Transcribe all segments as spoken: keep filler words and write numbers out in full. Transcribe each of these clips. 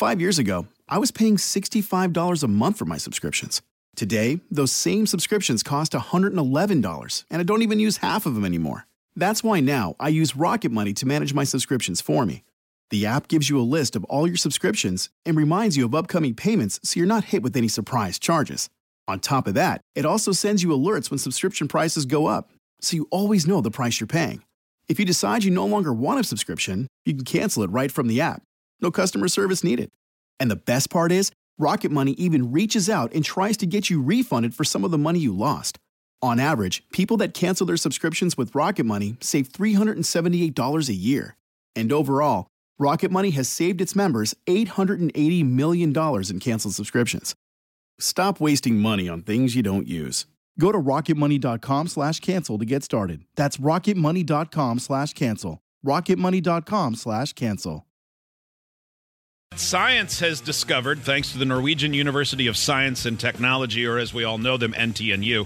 Five years ago, I was paying sixty-five dollars a month for my subscriptions. Today, those same subscriptions cost one hundred eleven dollars, and I don't even use half of them anymore. That's why now I use Rocket Money to manage my subscriptions for me. The app gives you a list of all your subscriptions and reminds you of upcoming payments so you're not hit with any surprise charges. On top of that, it also sends you alerts when subscription prices go up, so you always know the price you're paying. If you decide you no longer want a subscription, you can cancel it right from the app. No customer service needed. And the best part is, Rocket Money even reaches out and tries to get you refunded for some of the money you lost. On average, people that cancel their subscriptions with Rocket Money save three hundred seventy-eight dollars a year. And overall, Rocket Money has saved its members eight hundred eighty million dollars in canceled subscriptions. Stop wasting money on things you don't use. Go to rocketmoney.com slash cancel to get started. That's rocketmoney.com slash cancel. rocketmoney.com slash cancel. Science has discovered, thanks to the Norwegian University of Science and Technology, or as we all know them, N T N U,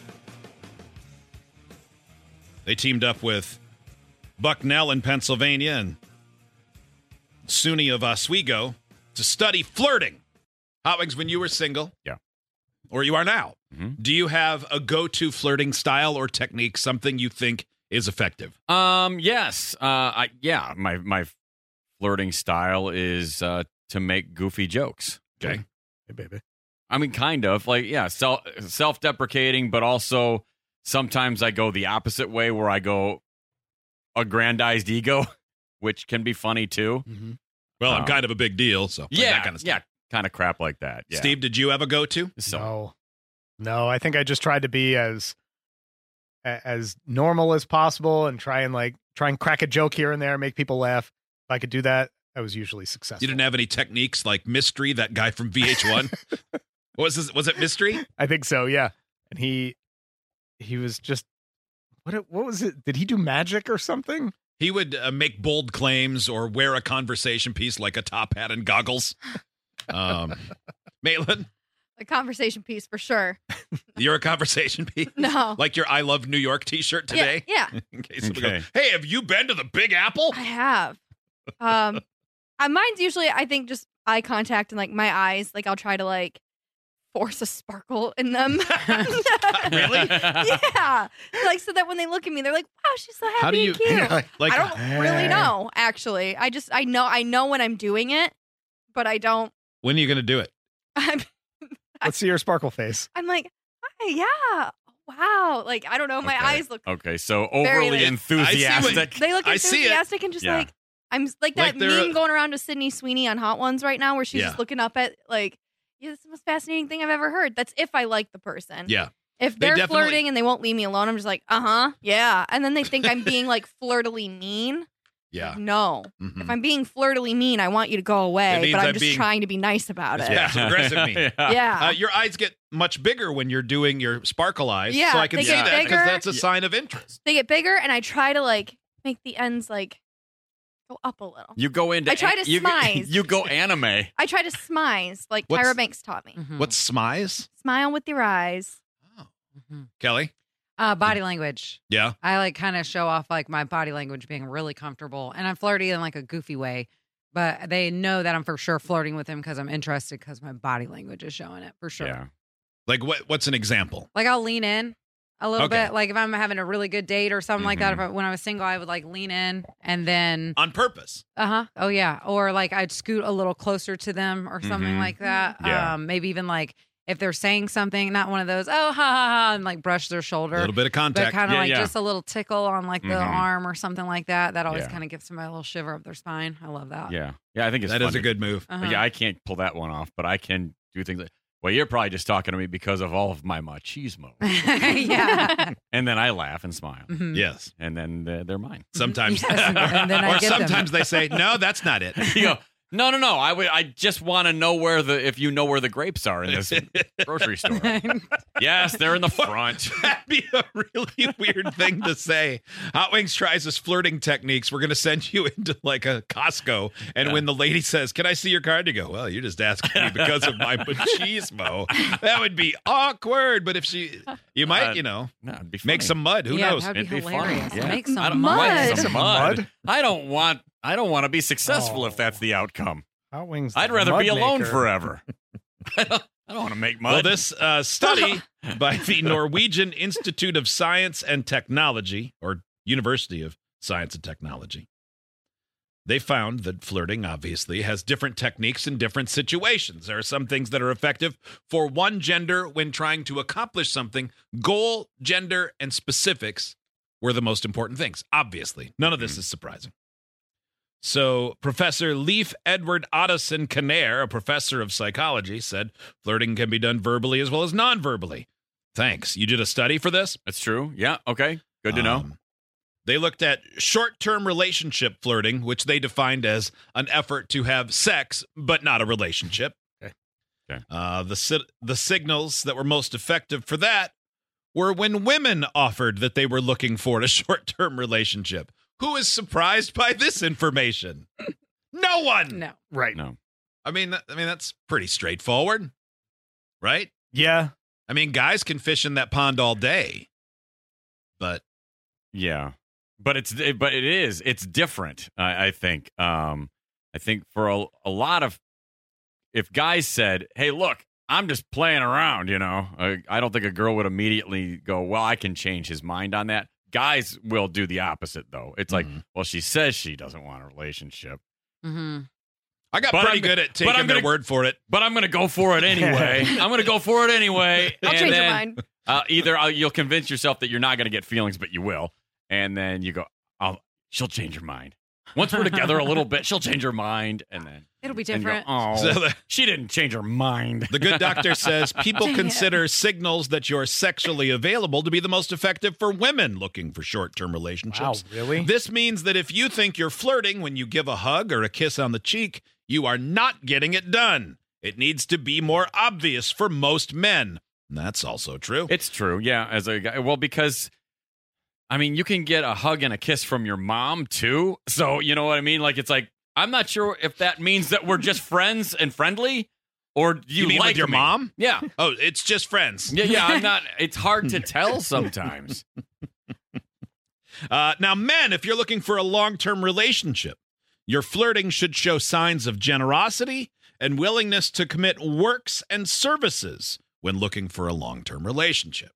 they teamed up with Bucknell in Pennsylvania and SUNY of Oswego to study flirting. Hot Wings, when you were single, yeah, or you are now, mm-hmm. do you have a go-to flirting style or technique, something you think is effective? Um, yes. Uh, I yeah, my my flirting style is uh, to make goofy jokes. Okay. Hey, baby. I mean, kind of like, yeah, self self-deprecating, but also sometimes I go the opposite way where I go aggrandized ego, which can be funny too. Mm-hmm. Well, I'm um, kind of a big deal, so like yeah, that kind of stuff. yeah, kind of crap like that. Yeah. Steve, did you have a go-to? So, No, no. I think I just tried to be as as normal as possible and try and like try and crack a joke here and there, make people laugh. If I could do that, I was usually successful. You didn't have any techniques like Mystery, that guy from V H one? What was this? Was it Mystery? I think so. Yeah, and he he was just what it- what was it? Did he do magic or something? He would uh, make bold claims or wear a conversation piece like a top hat and goggles. Um, Maitland, A conversation piece for sure. you're a conversation piece? No. Like your I Love New York t-shirt today? Yeah. yeah. In case somebody Okay. goes, hey, have you been to the Big Apple? I have. Um, uh, mine's usually, I think, just eye contact and like my eyes. Like I'll try to like force a sparkle in them. Really? Yeah. Like so that when they look at me, they're like, "Wow, she's so happy How do you- and cute." Like, I don't really know. Actually, I just I know I know when I'm doing it, but I don't. when are you going to do it? I'm Let's see your sparkle face. I'm like, "Hi, yeah, wow." Like I don't know. My Okay. eyes look. okay, so Very overly like- enthusiastic. They look I see it. enthusiastic and just Yeah. like I'm like Like that they're meme a- going around with Sydney Sweeney on Hot Ones right now, where she's Yeah. just looking up at like, yeah, this is the most fascinating thing I've ever heard. That's if I like the person. Yeah. If They they're definitely- flirting and they won't leave me alone, I'm just like, uh huh, yeah. And then they think I'm being like flirtily mean. Yeah. Like, no. Mhm. If I'm being flirtily mean, I want you to go It away. means But I'm I'm just being- trying to be nice about it. Yeah. Passive aggressive mean. Yeah. Uh, your eyes get much bigger when you're doing your sparkle eyes. Yeah, so I can they see get that because bigger. that's a sign of interest. They get bigger, and I try to like make the ends like go up a little. You go into I try to you, smize. You go anime. I try to smize, like What's- Tyra Banks taught me. Mhm. What's smize? Smile with your eyes. Mhm. Kelly? Uh, body language. Yeah. I like kind of show off like my body language being really comfortable, and I'm flirty in like a goofy way, but they know that I'm for sure flirting with them because I'm interested because my body language is showing it for sure. Yeah. Like what? What's an example? Like I'll lean in a little Okay. bit. Like if I'm having a really good date or something like that. Mhm. If I, when I was single, I would like lean in and then On purpose. uh huh. Oh yeah. Or like I'd scoot a little closer to them or something Mhm. like that. Yeah. Um, maybe even like if they're saying something, not one of those oh ha ha ha and like brush their shoulder. A little bit of But contact. kind of Yeah, like yeah. just a little tickle on like the Mhm. arm or something like that. That always Yeah. kind of gives somebody a little shiver up their spine. I love that. Yeah. Yeah, I think it's That is funny. a good move. Uh-huh. Yeah, I can't pull that one off, but I can do things like, well, you're probably just talking to me because of all of my machismo. yeah. And then I laugh and smile. Mhm. Yes. And then they're, they're mine. Sometimes. Yes, and then I or get them. sometimes they say, no, that's not it. You go, no, no, no. I would. I just want to know where the if you know where the grapes are in this grocery store. Yes, they're in the front. That'd be a really weird thing to say. Hot Wings tries his flirting techniques. We're going to send you into like a Costco. And Yeah. when the lady says, can I see your card? You go, well, you're just asking me because of my machismo. That would be awkward. But if she, you might, Uh, you know, No, it'd be make funny. some mud. Who yeah, knows? that'd be It'd be hilarious. fun. Yeah. Make I some don't mud. want some Some mud. mud? I don't want. I don't want to be successful if that's the outcome. Hot wings. I'd the rather mud be alone maker. forever. I don't, I don't want to make mud. Well, this uh, study by the Norwegian Institute of Science and Technology, or University of Science and Technology, they found that flirting obviously has different techniques in different situations. There are some things that are effective for one gender when trying to accomplish something. Goal, gender, and specifics were the most important things. Obviously, none of this is surprising. So Professor Leif Edward Ottoson Kanair, a professor of psychology, said flirting can be done verbally as well as non-verbally. Thanks. You did a study for this? That's true. Yeah. Okay. Good to know. Um, They looked at short-term relationship flirting, which they defined as an effort to have sex, but not a relationship. Okay. Okay. Uh, the si- the signals that were most effective for that were when women offered that they were looking for a short-term relationship. Who is surprised by this information? No one. No. Right. No. I mean, th- I mean that's pretty straightforward, right? Yeah. I mean, guys can fish in that pond all day, but Yeah. But it's it, but it is it's different. I, I think. Um, I think for a, a lot of, if guys said, "Hey, look, I'm just playing around," you know, I, I don't think a girl would immediately go, "Well, I can change his mind on that." Guys will do the opposite, though. It's like, Mhm. well, she says she doesn't want a relationship, Mm-hmm. I got But pretty I'm- good at but taking I'm their gonna- word for it. but I'm going to go for it anyway. I'm going to go for it anyway. I'll and change then, your mind. Uh, either uh, you'll convince yourself that you're not going to get feelings, but you will, and then you go, "I'll." She'll change her mind. Once we're together a little bit, she'll change her mind, and then It'll be and you go, different. oh, So the- she didn't change her mind. The good doctor says people Dang it. consider signals that you're sexually available to be the most effective for women looking for short-term Wow. relationships. Really? This means that if you think you're flirting when you give a hug or a kiss on the cheek, you are not getting it done. It needs to be more obvious for most men. And that's also true. It's true, yeah. As a guy, well, because I mean, you can get a hug and a kiss from your mom too. So you know what I mean? Like, it's like I'm not sure if that means that we're just friends and friendly, or do you, You mean like with your me? mom? Yeah, Oh, it's just friends. yeah, yeah. I'm not. It's hard to tell sometimes. Uh, now, men, if you're looking for a long-term relationship, your flirting should show signs of generosity and willingness to commit works and services when looking for a long-term relationship.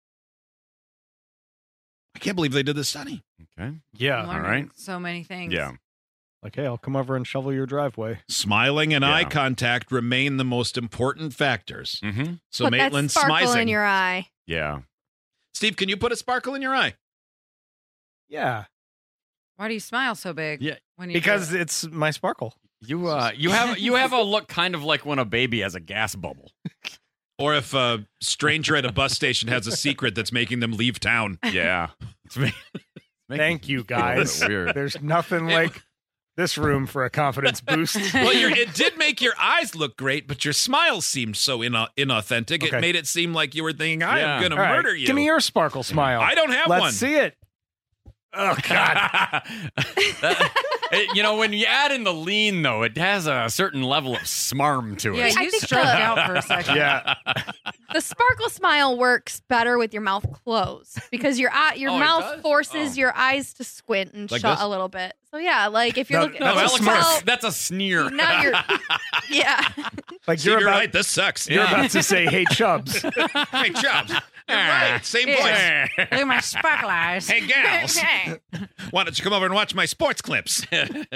I can't believe they did this study. Okay. I'm Yeah. all learning right. So many things. Yeah. Like, hey, I'll come over and shovel your driveway. Smiling and Yeah. eye contact remain the most important factors. Mm-hmm. So Put that Maitland sparkle smizing. in your eye. Yeah. Steve, can you put a sparkle in your eye? Yeah. Why do you smile so big? Yeah, When you do Because it? it's my sparkle. You uh, you have you have a look kind of like when a baby has a gas bubble. Or if a stranger at a bus station has a secret that's making them leave town. Yeah. It's ma- it's making Thank you, me feel a little guys. bit Weird. There's nothing like this room for a confidence boost. Well, your, it did make your eyes look great, but your smile seemed so ina- inauthentic. It Okay. made it seem like you were thinking, I Yeah. am going to All right, murder you. Give me your sparkle smile. I don't have Let's one. see it. Oh, God. That- it- you know, when you add in the lean, though, it has a certain level of smarm to Yeah, it. I you think struck the- out for a second. Yeah. The sparkle smile works better with your mouth closed because your eye, your Oh, it mouth does? forces Oh. your eyes to squint and Like shut this? a little bit. So yeah, like if you're No, looking, No, That's that a looks smirk. like a- that's a sneer. Now you're, yeah. Like Steve, you're you're about, right. This sucks. you're Yeah. about to say, hey, Chubbs. Hey, Chubbs. You're right. Same voice. Look at my sparkle eyes. Hey, gals. Why don't you come over and watch my sports clips?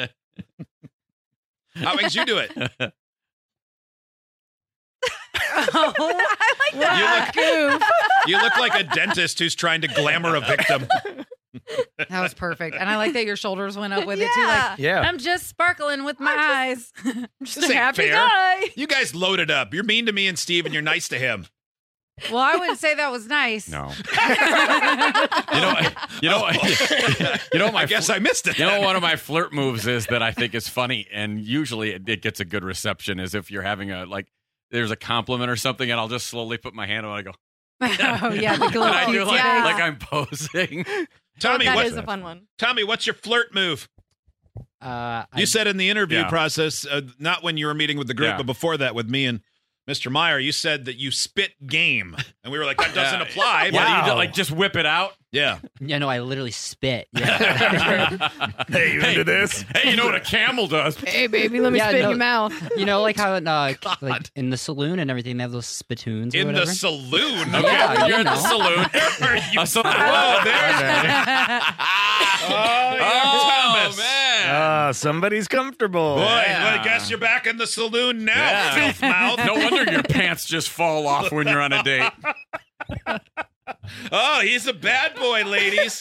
How makes you do it? Oh, I like that. You look, you look like a dentist who's trying to glamour a victim. that was perfect. And I like that your shoulders went up with it too. Yeah. Like, Yeah. I'm just sparkling with my eyes. Just This a ain't happy fair. guy. You guys loaded up. You're mean to me and Steve, and you're nice to him. Well, I wouldn't say that was nice. No. You know, you know, you know. What my I guess I missed it. You know, what one of my flirt moves is that I think is funny, and usually it, it gets a good reception. Is if you're having a like, there's a compliment or something, and I'll just slowly put my hand on it and I go, oh yeah, the little and I do cutesy like, Yeah. like I'm posing. Tommy, That what, is a fun one. Tommy, what's your flirt move? Uh, You I, said in the interview Yeah. process, uh, not when you were meeting with the group, Yeah. but before that with me and Mister Meyer, you said that you spit game, and we were like, that doesn't apply. Why But do you Wow. do- like just whip it out? yeah, Yeah, no, I literally spit. Yeah. Hey, you into this? Hey, you know what a camel does? Hey, baby, let me Yeah, spit no. in your mouth. You know, like how in, uh, God. like in the saloon and everything, they have those spittoons or in the whatever. saloon. Okay. Yeah, You're you in the know. saloon. Are you- A saloon. Oh, there's oh, young Thomas. man. Ah, somebody's comfortable. Boy, Yeah. well, I guess you're back in the saloon now, Yeah. filth mouth. No wonder your pants just fall off when you're on a date. Oh, he's a bad boy, ladies.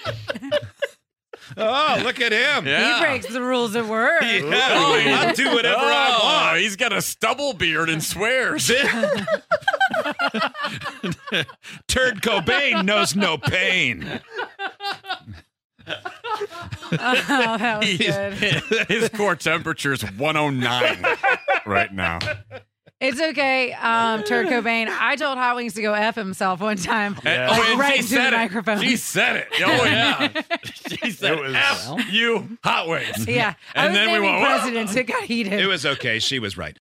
Oh, look at him. Yeah. He breaks the rules at work. Yeah, Oh, I'll do whatever Oh, I want. he's got a stubble beard and swears. Turd Cobain knows no pain. Oh, that was good. His core temperature is one oh nine right now. It's okay, um, Turd Cobain. I told Hot Wings to go F himself one time. And- Like, oh, and right she into said the it. microphone. She said it. Oh, yeah. She said, It was- F you, Hot Wings. Yeah. I And was then we naming went, "Whoa." presidents. It got heated. It was okay. She was right.